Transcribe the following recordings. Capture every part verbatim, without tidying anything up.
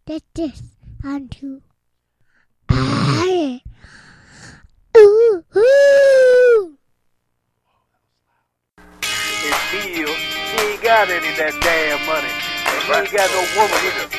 Get this onto I. Ooh, ooh. It's Bill. He ain't got any of that damn money. And he ain't got no woman either.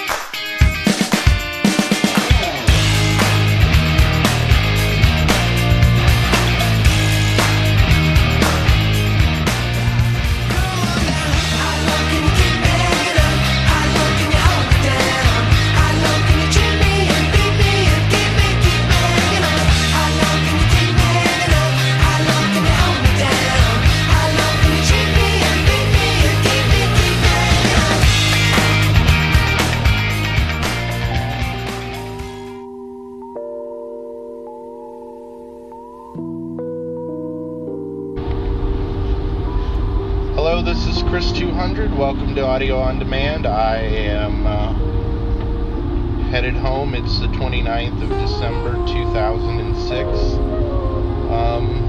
Hello, this is Chris two hundred. Welcome to Audio On Demand. I am uh, headed home. It's the twenty-ninth of December, two thousand six. Um,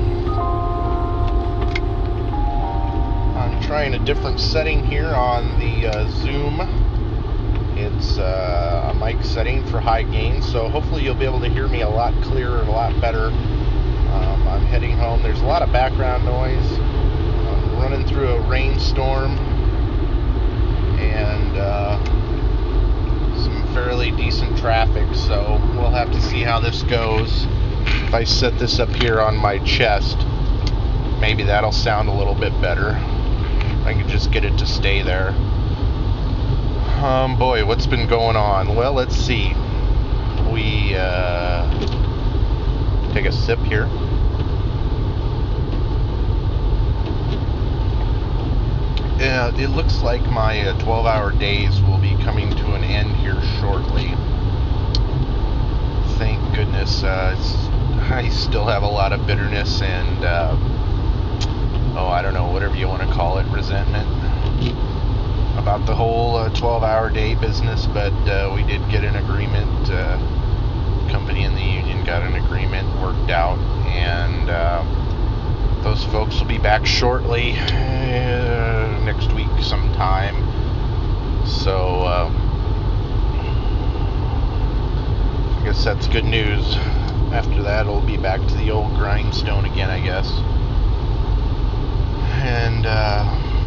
I'm trying a different setting here on the uh, Zoom. It's uh, a mic setting for high gain, so hopefully you'll be able to hear me a lot clearer, a lot better. Um, I'm heading home. There's a lot of background noise. Running through a rainstorm and uh, some fairly decent traffic, so we'll have to see how this goes. If I set this up here on my chest, maybe that'll sound a little bit better. I can just get it to stay there. Um, boy, what's been going on? Well, let's see. We uh, take a sip here. Uh, it looks like my uh, twelve-hour days will be coming to an end here shortly. Thank goodness. Uh, it's, I still have a lot of bitterness and, uh, oh, I don't know, whatever you want to call it, resentment about the whole uh, twelve-hour day business, but uh, we did get an agreement. Uh, company and the union got an agreement worked out, and uh, those folks will be back shortly, uh, next week sometime. So, uh, I guess that's good news. After that, it'll be back to the old grindstone again, I guess. And, uh,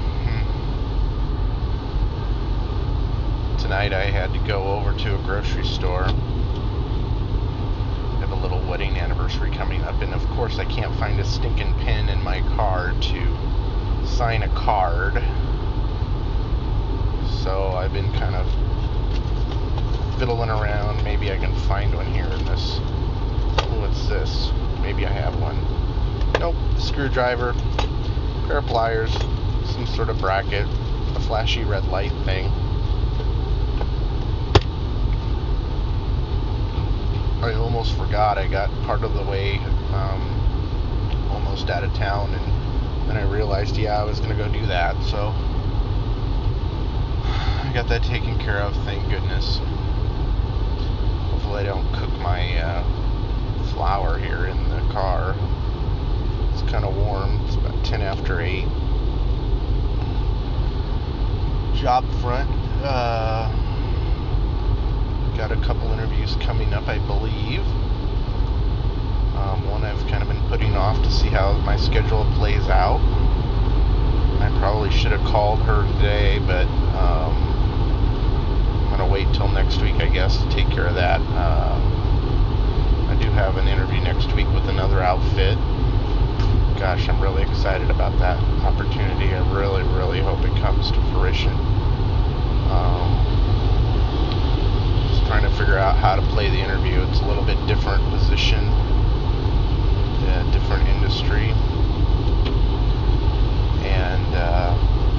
tonight I had to go over to a grocery store. A little wedding anniversary coming up, and of course I can't find a stinking pen in my car to sign a card, so I've been kind of fiddling around. Maybe I can find one here in this. What's this? Maybe I have one. Nope. Screwdriver, a pair of pliers, some sort of bracket, a flashy red light thing. I almost forgot. I got part of the way um, almost out of town, and then I realized, yeah, I was going to go do that, so I got that taken care of, thank goodness. Hopefully I don't cook my uh, flour here in the car. It's kind of warm. It's about ten after eight. Job front. Uh... Got a couple interviews coming up, I believe. Um, one I've kind of been putting off to see how my schedule plays out. I probably should have called her today, but um, I'm going to wait till next week, I guess, to take care of that. Uh, I do have an interview next week with another outfit. Gosh, I'm really excited about that opportunity. I really, really hope it comes to fruition. Um, trying to figure out how to play the interview. It's a little bit different position, uh, different industry, and uh,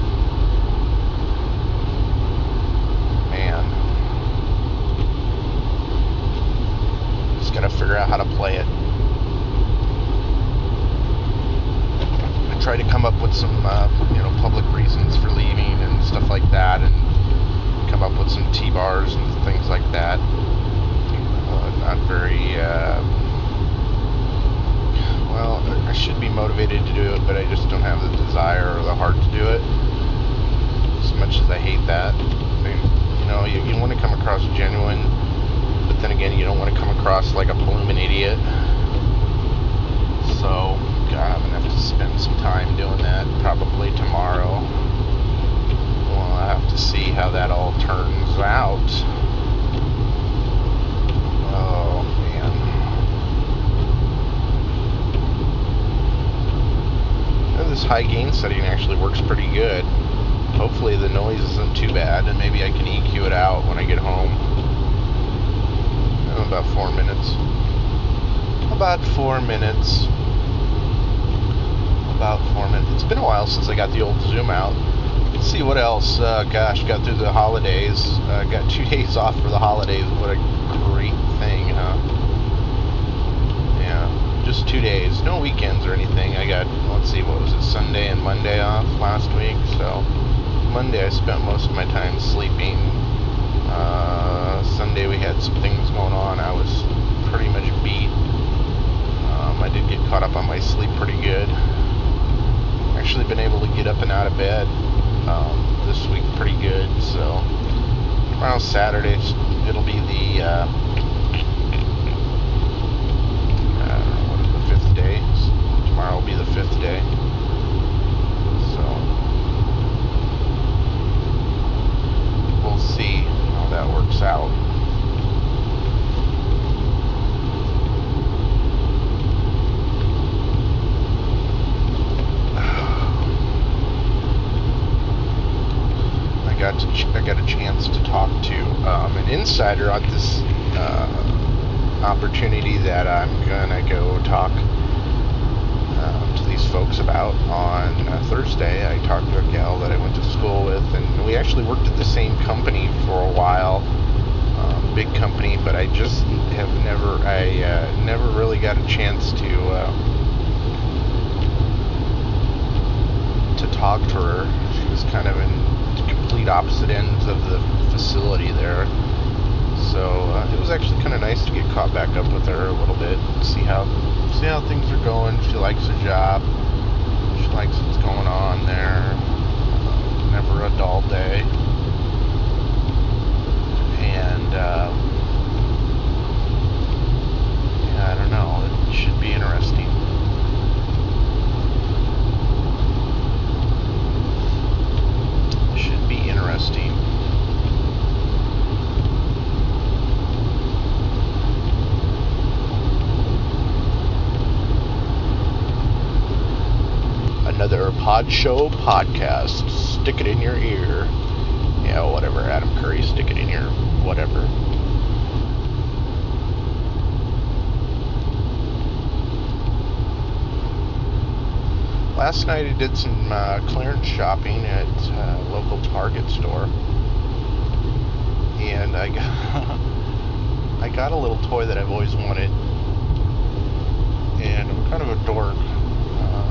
man, just gotta figure out how to play it. I try to come up with some, uh, you know, public reasons for leaving and stuff like that, and come up with some T-bars and things like that. Uh, not very, uh, well, I should be motivated to do it, but I just don't have the desire or the heart to do it. As much as I hate that, they, you know, know, you, you want to come across genuine, but then again, you don't want to come across like a blooming idiot. So, God, I'm going to have to spend some time doing that probably tomorrow. We'll have to see how that all turns out. Oh, man. And this high gain setting actually works pretty good. Hopefully the noise isn't too bad, and maybe I can E Q it out when I get home. Oh, about four minutes. About four minutes. About four minutes. It's been a while since I got the old Zoom out. Let's see what else. Uh, gosh, got through the holidays. Uh, got two days off for the holidays. What a great thing, huh? Yeah, just two days. No weekends or anything. I got, let's see, what was it, Sunday and Monday off last week. So Monday I spent most of my time sleeping. Uh, Sunday we had some things going on. I was pretty much beat. Um, I did get caught up on my sleep pretty good. Actually been able to get up and out of bed um, this week pretty good. So tomorrow Saturday it'll be the uh, I don't know, what is the fifth day? Tomorrow will be the fifth day. So we'll see how that works out. I got to ch- I got a chance to talk to um, an insider on this uh, opportunity that I'm gonna go talk uh, to these folks about on uh, Thursday. I talked to a gal that I went to school with, and we actually worked at the same company for a while. Um, big company, but I just have never I uh, never really got a chance to uh, to talk to her. She was kind of in complete opposite ends of the facility there. So uh, it was actually kind of nice to get caught back up with her a little bit, see how see how things are going. She likes her job. She likes what's going on there. Uh, never a dull day. And uh, yeah, I don't know. It should be interesting. Should be interesting. Another Pod Show podcast. Stick it in your ear. Yeah, whatever, Adam Curry. Stick it in your whatever. Last night I did some uh, clearance shopping at a local Target store, and I got I got a little toy that I've always wanted, and I'm kind of a dork. Uh,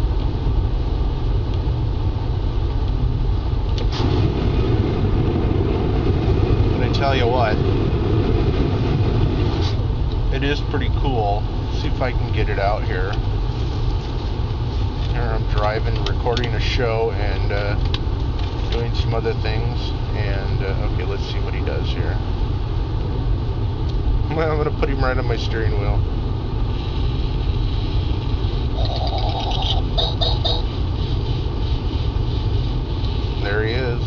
but I tell you what, it is pretty cool. See if I can get it out here. Here I'm driving, recording a show, and uh, doing some other things. And uh, okay, let's see what he does here. Well, I'm gonna put him right on my steering wheel. There he is.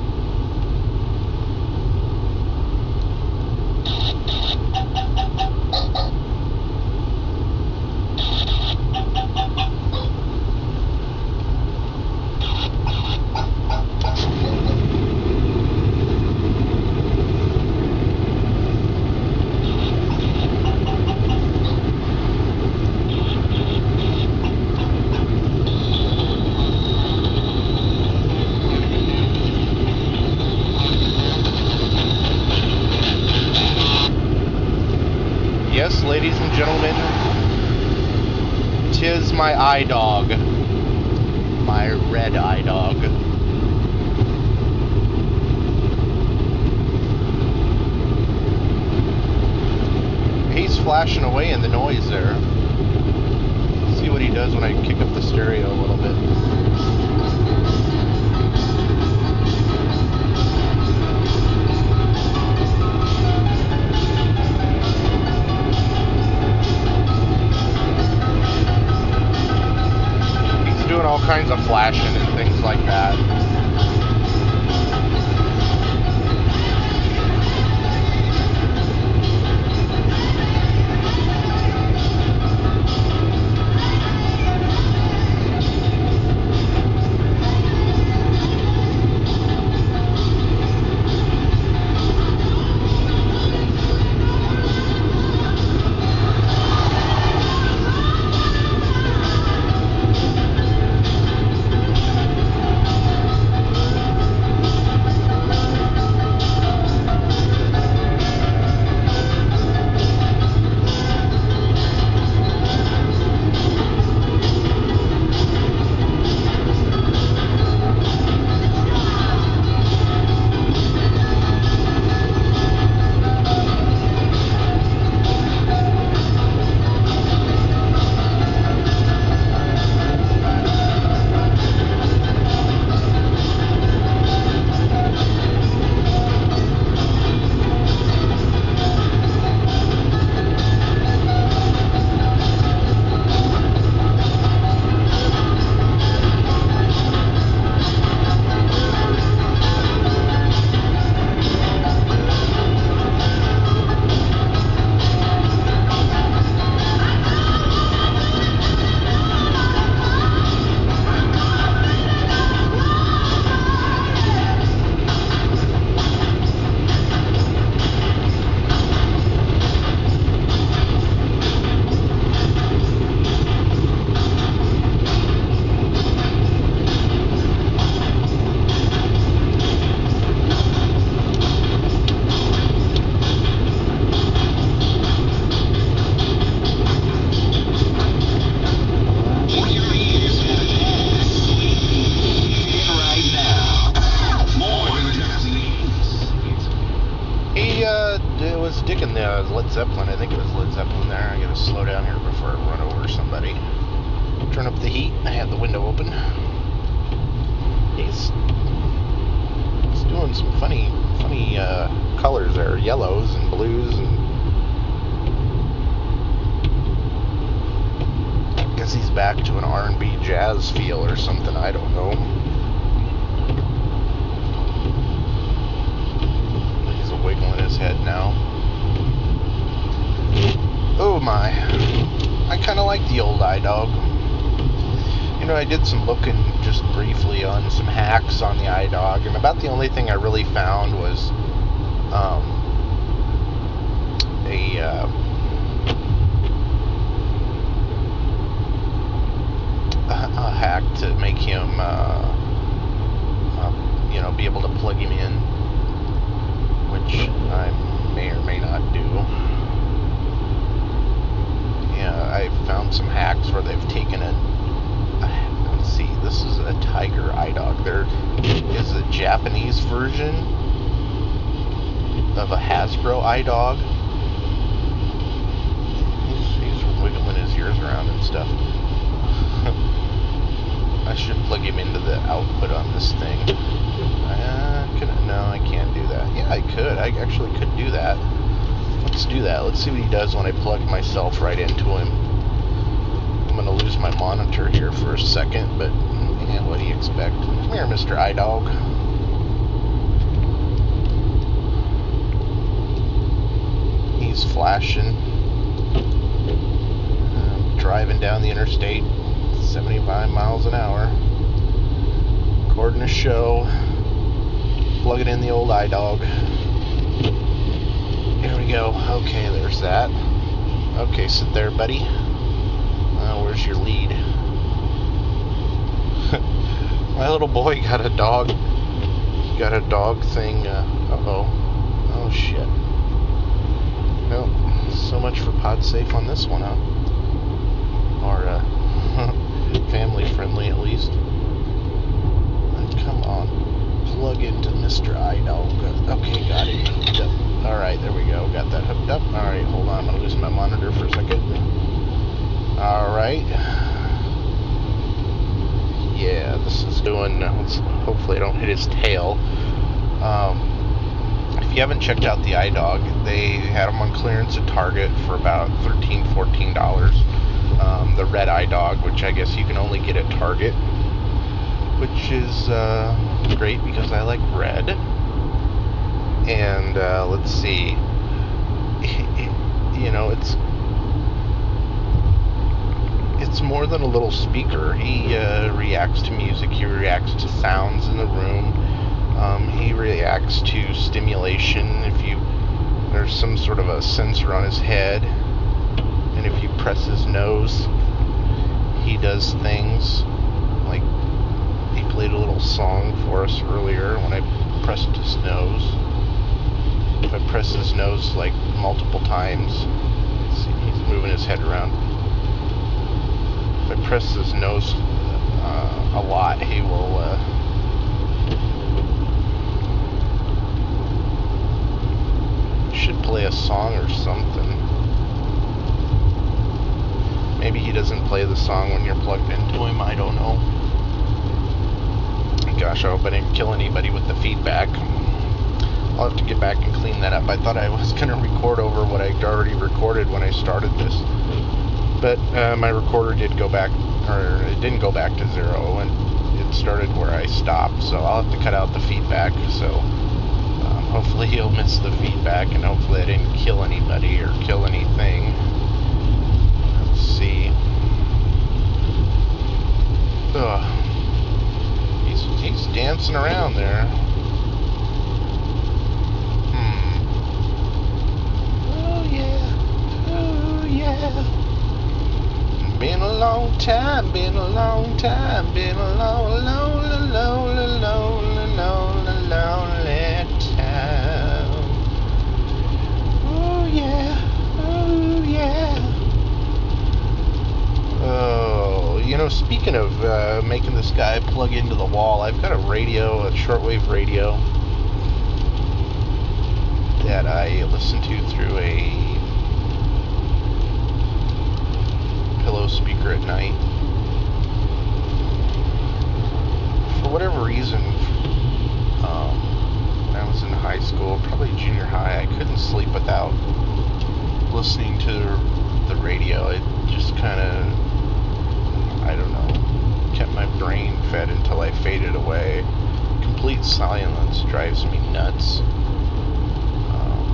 Yes, ladies and gentlemen, 'tis my eye dog, my red eye dog. He's flashing away in the noise there. Let's see what he does when I kick up the stereo a little bit. flashing and things like that. Led Zeppelin. I think it was Led Zeppelin there. I gotta slow down here before I run over somebody. Turn up the heat. I had the window open. He's, he's doing some funny, funny uh, colors there, yellows and blues, and I guess he's back to an R and B jazz feel or something. I don't know. He's wiggling his head now. Oh my, I kind of like the old iDog. You know, I did some looking just briefly on some hacks on the iDog, and about the only thing I really found was um, a, uh, a, a hack to make him, uh, uh, you know, be able to plug him in, which I may or may not do. I found some hacks where they've taken a, a let's see, this is a Tiger iDog. There is a Japanese version of a Hasbro iDog. He's, he's wiggling his ears around and stuff. I should plug him into the output on this thing. Uh, can I, no, I can't do that. Yeah, I could. I actually could do that. Let's do that. Let's see what he does when I plug myself right into him. I'm going to lose my monitor here for a second, but yeah, what do you expect? Come here, Mister iDog. He's flashing. Uh, driving down the interstate, seventy-five miles an hour. Recording a show. Plugging in the old iDog. Here we go. Okay, there's that. Okay, sit there, buddy. Uh, where's your lead? My little boy got a dog. Got a dog thing. Uh oh. Oh shit. Well, so much for PodSafe on this one, huh? Or uh, family friendly at least. Come on, plug into Mister iDog. Okay, got it hooked up. All right, there we go. Got that hooked up. All right, hold on. I'm gonna lose my monitor for a second. All right. Yeah, this is doing. Uh, let's, hopefully, I don't hit his tail. Um, if you haven't checked out the iDog, they had them on clearance at Target for about thirteen dollars, fourteen dollars. Um, the red iDog, which I guess you can only get at Target. which is uh, great because I like red. And uh, let's see, you know, it's it's more than a little speaker. He uh, reacts to music. He reacts to sounds in the room. Um, he reacts to stimulation. If you there's some sort of a sensor on his head, and if you press his nose, he does things. Like he played a little song for us earlier when I pressed his nose. If I press his nose like multiple times, see, he's moving his head around. If I press his nose uh, a lot, he will uh, should play a song or something. Maybe he doesn't play the song when you're plugged into him, I don't know. Gosh, I hope I didn't kill anybody with the feedback. I'll have to get back and clean that up. I thought I was going to record over what I'd already recorded when I started this. But uh, my recorder did go back, or it didn't go back to zero, and it started where I stopped. So I'll have to cut out the feedback. So um, hopefully you'll miss the feedback, and hopefully I didn't kill anybody or kill anything. Let's see. Ugh. He's, he's dancing around there. Been a long time, been a long time, been a long, long, long, long, long, long, lonely time. Oh yeah, oh yeah. Oh, you know, speaking of uh, making this guy plug into the wall, I've got a radio, a shortwave radio that I listen to through a pillow speaker at night. For whatever reason, um, when I was in high school, probably junior high, I couldn't sleep without listening to the radio. It just kind of, I don't know, kept my brain fed until I faded away. Complete silence drives me nuts. Um,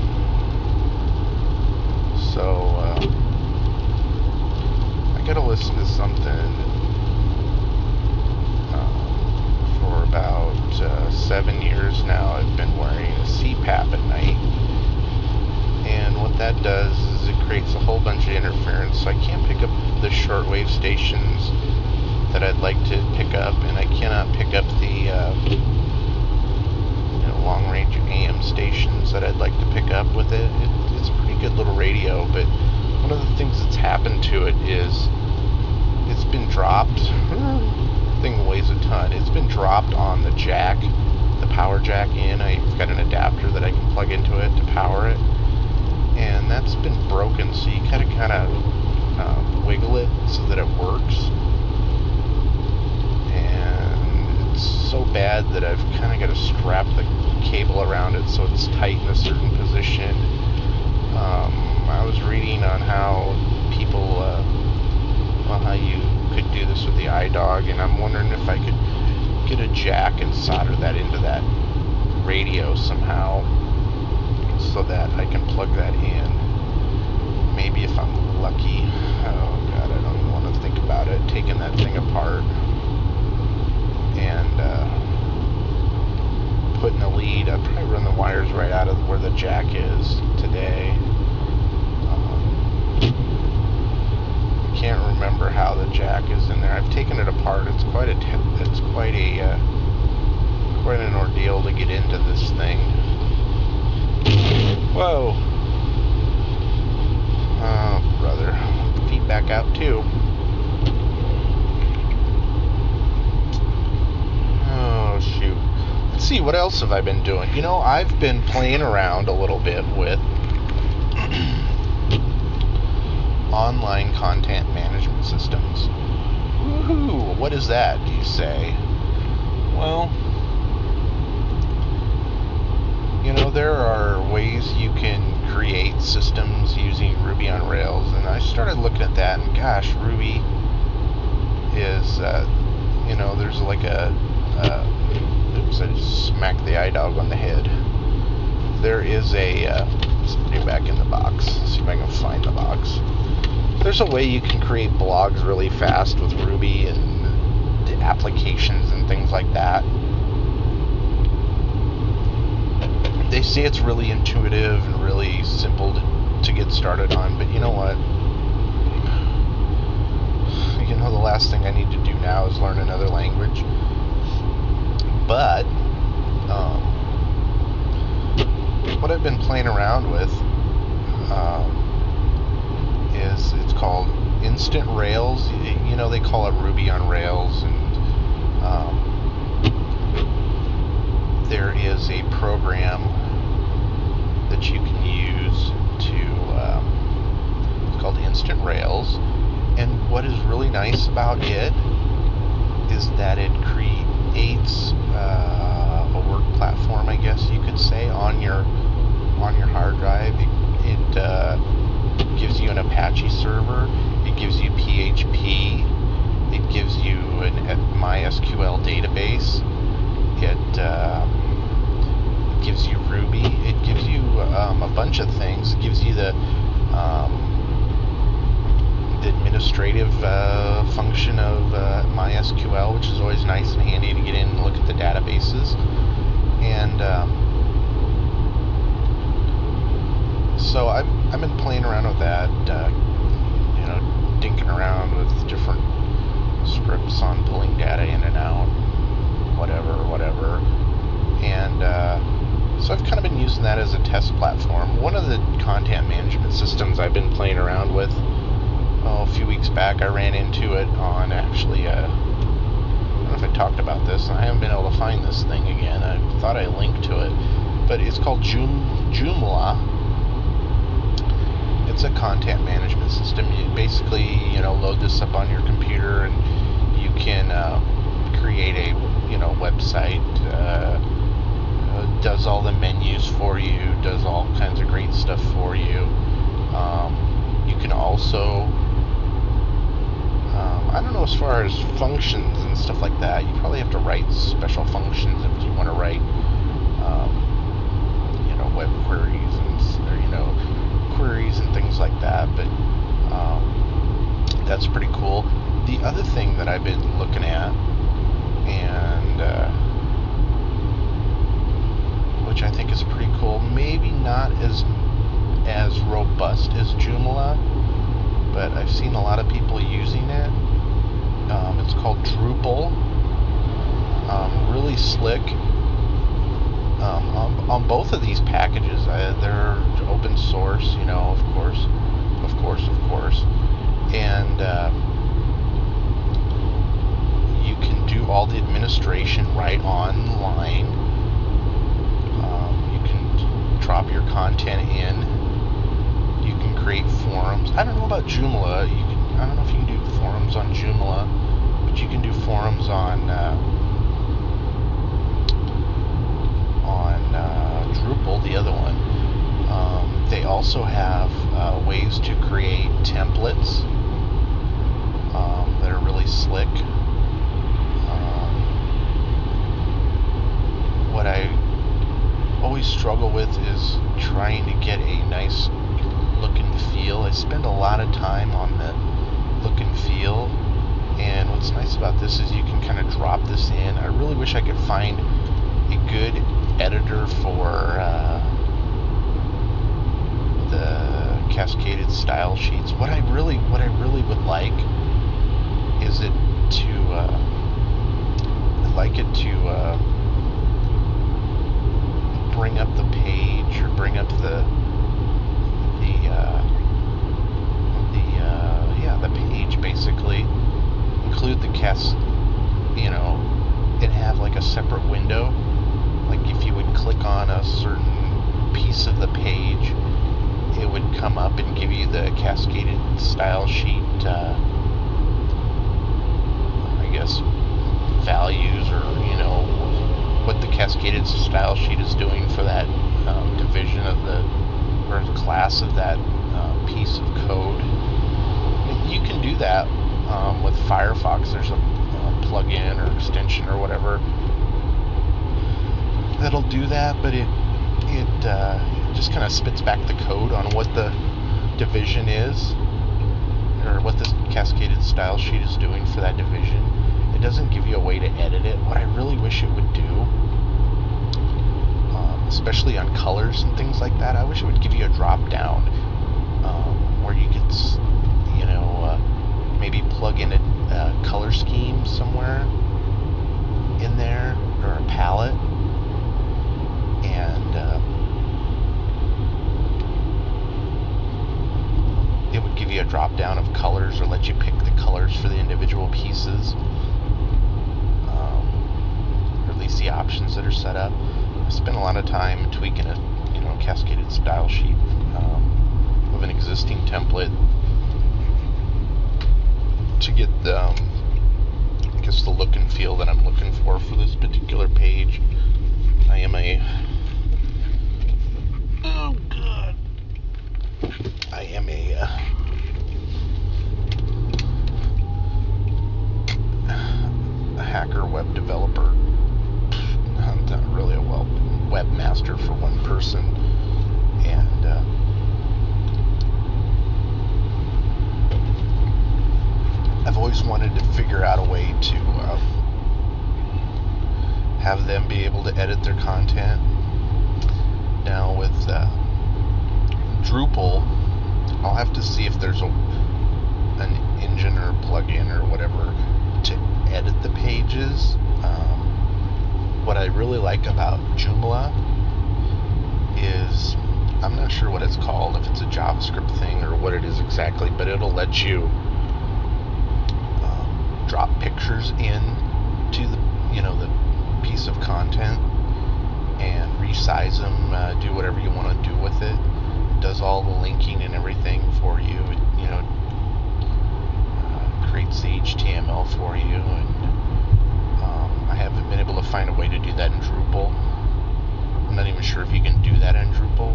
so, uh, I gotta listen to something um, for about uh, seven years now. I've been wearing a C PAP at night, and what that does is it creates a whole bunch of interference, so I can't pick up the shortwave stations that I'd like to pick up, and I cannot pick up the uh, you know, long-range A M stations that I'd like to pick up with it. it. It's a pretty good little radio, but one of the things that's happened to it is it's been dropped. The thing weighs a ton. It's been dropped on the jack, the power jack in. I've got an adapter that I can plug into it to power it, and that's been broken. So you kind of kind of uh, wiggle it so that it works. And it's so bad that I've kind of got to strap the cable around it so it's tight in a certain position. Um, I was reading on how people, uh, well, how you could do this with the iDog, and I'm wondering if I could get a jack and solder that into that radio somehow so that I can plug that in. Maybe if I'm lucky. Oh God, I don't even want to think about it. Taking that thing apart and uh, putting the lead. I'll probably run the wires right out of where the jack is today. Can't remember how the jack is in there. I've taken it apart. It's quite a t- it's quite a uh, quite an ordeal to get into this thing. Whoa! Oh brother, feedback out too. Oh shoot. Let's see, what else have I been doing? You know, I've been playing around a little bit with online content management systems. Woohoo! What is that, do you say? Well, you know, there are ways you can create systems using Ruby on Rails, and I started looking at that, and gosh, Ruby is uh, you know, there's like a, uh, oops, I just smacked the iDog on the head. There is a, uh, let's put it back in the box, see if I can find the box. There's a way you can create blogs really fast with Ruby and the applications and things like that. They say it's really intuitive and really simple to, to get started on, but you know what? You know, the last thing I need to do now is learn another language. But um, what I've been playing around with um, is it's called Instant Rails. You know, they call it Ruby on Rails, and um, there is a program that you can use to, um, it's called Instant Rails, and what is really nice about it is that it creates uh, a work platform, I guess you could say, on your on your hard drive. It, it uh, gives you an Apache server, it gives you P H P, it gives you an MySQL database, it uh, gives you Ruby, it gives you um, a bunch of things. It gives you the, um, the administrative uh, function of uh, MySQL, which is always nice and handy to get in and look at the databases. And um, so I've, I've been playing around with that, uh, you know, dinking around with different scripts on pulling data in and out, whatever, whatever. And uh, so I've kind of been using that as a test platform. One of the content management systems I've been playing around with, oh, a few weeks back I ran into it on actually, uh, I don't know if I talked about this, I haven't been able to find this thing again. I thought I linked to it, but it's called Joom, Joomla. It's a content management system. You basically, you know, load this up on your computer and you can uh, create a, you know, website, uh, does all the menus for you, does all kinds of great stuff for you. Um, you can also, um, I don't know, as far as functions and stuff like that, you probably have to write special functions if you want to write, um, you know, web queries and, or, you know, queries and things like that, but um, that's pretty cool. The other thing that I've been looking at, and uh, which I think is pretty cool, maybe not as as robust as Joomla, but I've seen a lot of people using it. Um, it's called Drupal. Um, really slick. Um, on, on both of these packages, uh, they're open source, you know, of course, of course, of course, and uh, you can do all the administration right online. Um, you can drop your content in. You can create forums. I don't know about Joomla. You can, I don't know if you can do forums on Joomla, but you can do forums on uh, on uh, Drupal, the other one. Um, they also have uh, ways to create templates um, that are really slick. Um, what I always struggle with is trying to get a nice look and feel. I spend a lot of time on the look and feel, and what's nice about this is you can kind of drop this in. I really wish I could find a good editor for uh, the cascaded style sheets. What I really, what I really would like is it to, uh, I'd like it to uh, bring up the page or bring up the the uh, the uh, yeah the page basically. Include the cast, you know, and have like a separate window. Like if you would click on a certain piece of the page, it would come up and give you the cascaded style sheet, uh, I guess, values, or, you know, what the cascaded style sheet is doing for that um, division of the, or the class of that uh, piece of code. I mean, you can do that um, with Firefox. There's a, a plugin or extension or whatever that'll do that, but it it uh, just kind of spits back the code on what the division is, or what this cascaded style sheet is doing for that division. It doesn't give you a way to edit it. What I really wish it would do, um, especially on colors and things like that, I wish it would give you a drop down um, where you could, you know, uh, maybe plug in a, a color scheme somewhere in there, or a palette, and uh, it would give you a drop down of colors, or let you pick the colors for the individual pieces, um, or at least the options that are set up. I spent a lot of time tweaking a, you know, cascaded style sheet um, of an existing template to get the, um, I guess the look and feel that I'm looking for for this particular page. I am a, oh god, I am a, uh, a hacker web developer. I'm not really a web webmaster for one person, and uh, I've always wanted to figure out a way to uh, have them be able to edit their content. Now with uh, Drupal, I'll have to see if there's a an engine or plugin or whatever to edit the pages. Um, what I really like about Joomla is, I'm not sure what it's called, if it's a JavaScript thing or what it is exactly, but it'll let you um, drop pictures in to the, you know, the piece of content and resize them, uh, do whatever you want to do with it. It does all the linking and everything for you. It, you know, uh, creates the H T M L for you, and um, I haven't been able to find a way to do that in Drupal. I'm not even sure if you can do that in Drupal.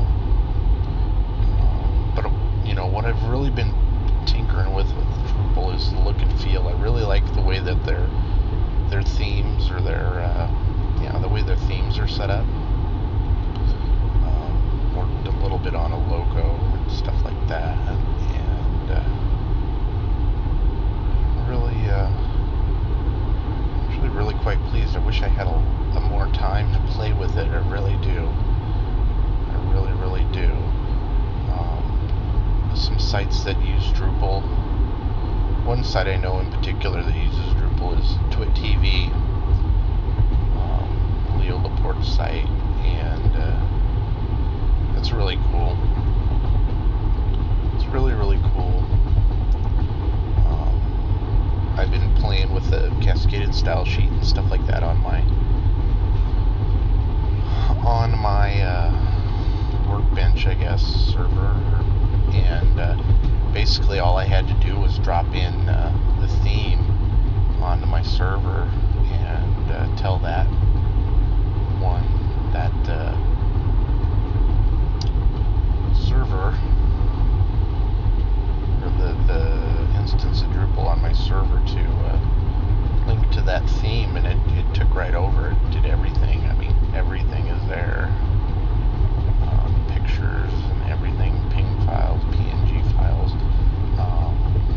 Um, but you know, what I've really been tinkering with with Drupal is the look and feel. I really like the way that their their themes or their uh, you know, the way their themes are set up. Um, worked a little bit on a logo and stuff like that, and uh, really, uh, actually, really quite pleased. I wish I had a, a more time to play with it. I really do. I really, really do. Um, some sites that use Drupal. One site I know in particular that uses Drupal is Twit T V, um, Leo Laporte's site, and uh, that's really cool. It's really, really cool. Um, I've been playing with the cascaded style sheet and stuff like that on my on my uh, workbench, I guess, server, and uh, basically all I had to do was drop in uh, the theme onto my server and uh, tell that one, that uh, server, or the, the instance of Drupal on my server to uh, link to that theme, and it, it took right over. It did everything. I mean, everything is there. Um, pictures and everything, ping files, P N G files. Um,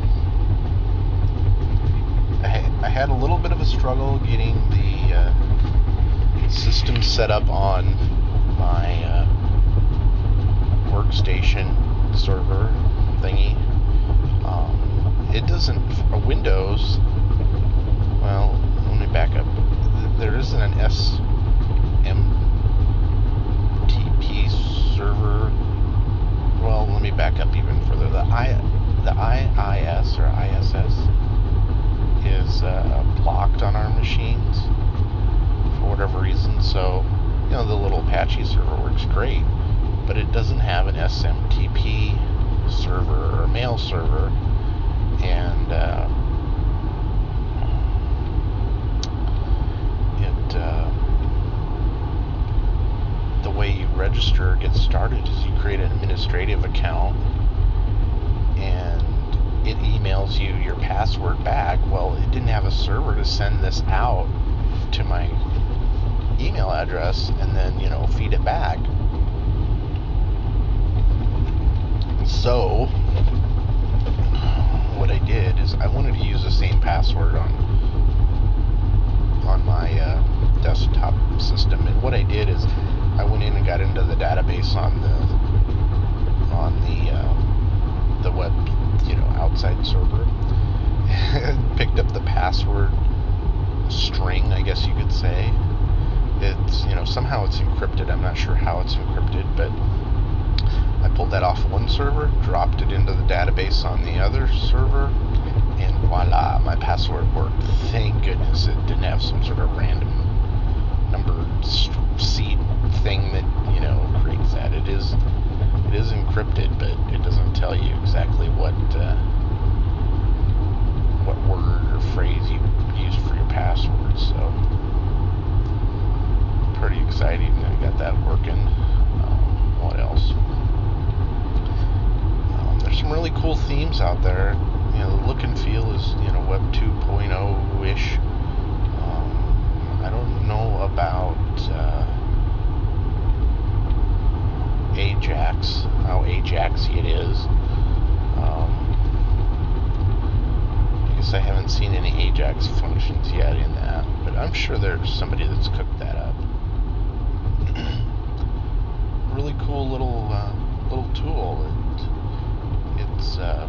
I, ha- I had a little bit of a struggle getting the uh, system set up on my uh, workstation server thingy. Um, it doesn't, a Windows, well, let me back up. There isn't an S M T P server. Well, let me back up even further. The I, the I I S or I S S is uh, blocked on our machines for whatever reason. So, you know, the little Apache server works great, but it doesn't have an S M T P server or mail server, and uh, it uh, the way you register, get started, is you create an administrative account, and it emails emails you your password back. Well, it didn't have a server to send this out to my email address and then, you know, feed it back. So what I did is I wanted to use the same password on on my uh, desktop system, and what I did is I went in and got into the database on the on the uh, the web, you know, outside server, and picked up the password string, I guess you could say. It's, you know, somehow it's encrypted. I'm not sure how it's encrypted, but I pulled that off one server, dropped it into the database on the other server, and voila, my password worked. Thank goodness it didn't have some sort of random number seed thing that, you know, creates that. It is it is encrypted, but it doesn't tell you exactly what uh, what word or phrase you use for your password. So pretty exciting. I got that working. Um, what else? Um, there's some really cool themes out there. You know, the look and feel is, you know, Web two point oh-ish. Um, I don't know about uh, Ajax, how Ajaxy it is. Um, I guess I haven't seen any Ajax functions yet in that, but I'm sure there's somebody that's cooked that up. Really cool little uh, little tool. It, it's uh,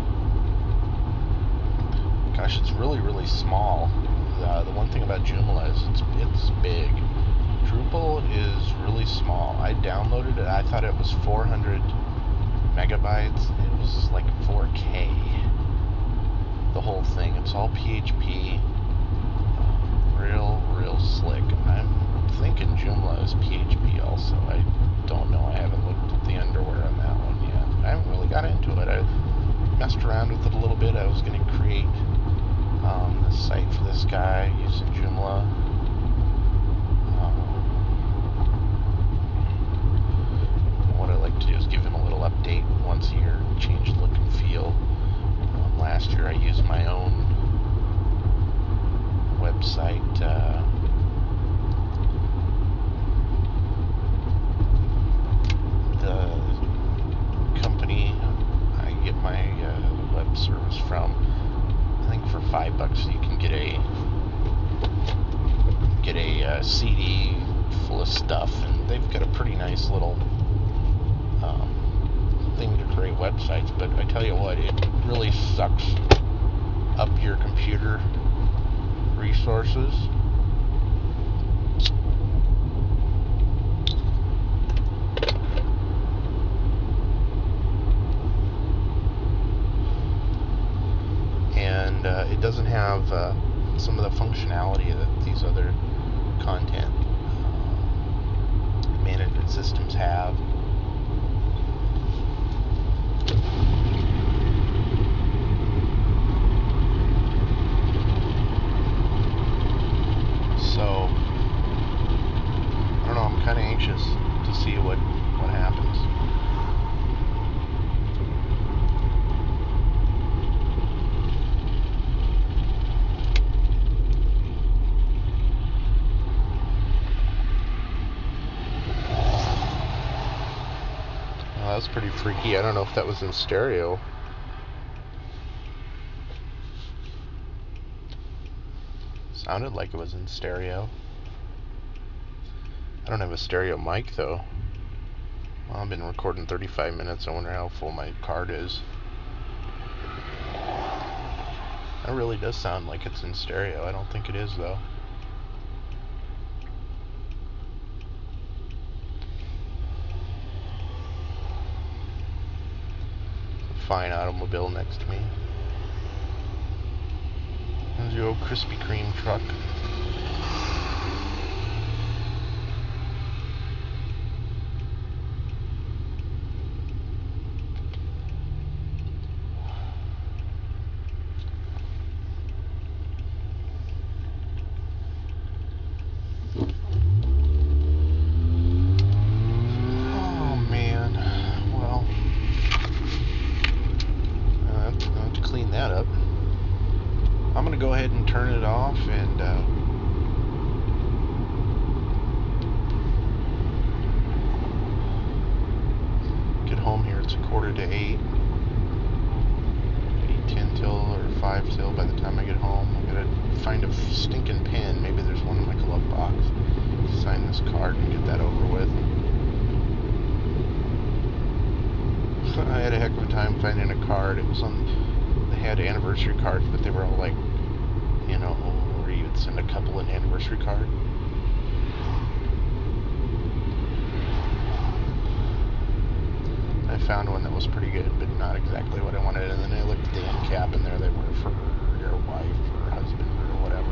gosh, it's really really small. Uh, the one thing about Joomla is it's it's big. Drupal is really small. I downloaded it. I thought it was four hundred megabytes. It was like four K. The whole thing. It's all P H P. Uh, real real slick. I'm thinking Joomla is P H P also. I don't know. I haven't looked at the underwear on that one yet. I haven't really got into it. I messed around with it a little bit. I was going to create um, this site for this guy using Joomla. Um, what I like to do is give him a little update once a year, change the look and feel. Um, last year I used my own website. Uh, the company I get my uh, web service from, I think for five bucks you can get a get a uh, C D full of stuff, and they've got a pretty nice little um, thing to create websites. But I tell you what, it really sucks up your computer resources. And uh, it doesn't have uh, some of the functionality that these other content uh, management systems have. So, I don't know, I'm kind of anxious to see what, what happens. That was pretty freaky. I don't know if that was in stereo. Sounded like it was in stereo. I don't have a stereo mic though. Well, I've been recording thirty-five minutes. I wonder how full my card is. That really does sound like it's in stereo. I don't think it is though. Fine automobile next to me. There's the old Krispy Kreme truck. That up. turn it off and uh, get home here. It's a quarter to eight. eight ten till or five till by the time I get home. I gotta find a stinking pen. Maybe there's one in my glove box. Sign this card and get that over with. I had a heck of a time finding a card. It was on, they had anniversary cards, but they were all like, you know, where you would send a couple an anniversary card. I found one that was pretty good, but not exactly what I wanted. And then I looked at the end cap, and there they were for your wife or husband or whatever.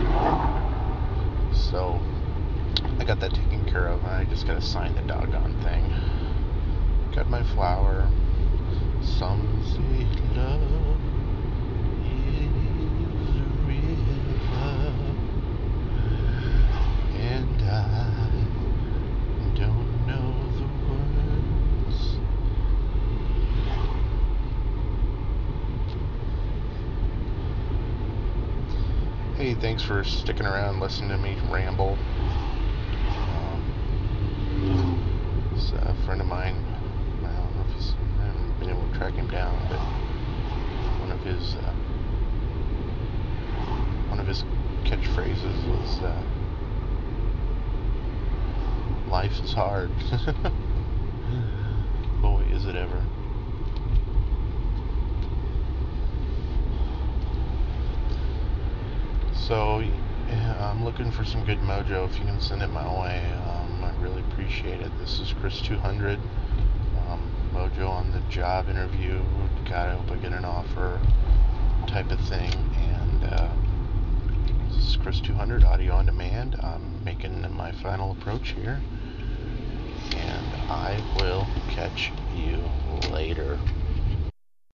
So I got that taken care of, and I just gotta sign the doggone thing. Got my flower. Some say love is a river, and I don't know the words. Hey, thanks for sticking around, listening to me ramble. Um, it's a friend of mine. I don't know if he's, I haven't been able to track him down, but one of his uh, one of his catchphrases was uh, "Life is hard." Boy, is it ever. So yeah, I'm looking for some good mojo. If you can send it my way, um, I'd really appreciate it. This is Chris two hundred. Um, mojo on the job interview. God, I hope I get an offer type of thing. And uh, this is Chris two hundred, audio on demand. I'm making my final approach here. And I will catch you later.